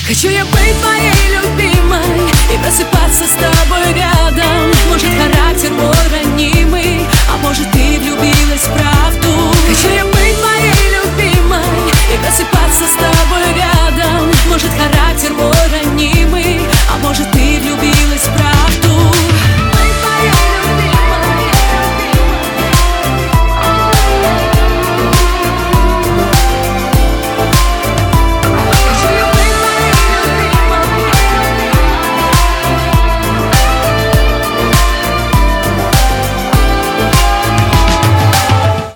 Хочу я быть твоей любимой и просыпаться с тобой рядом. Может, характер мой ранимый, а может, ты влюбилась в правду.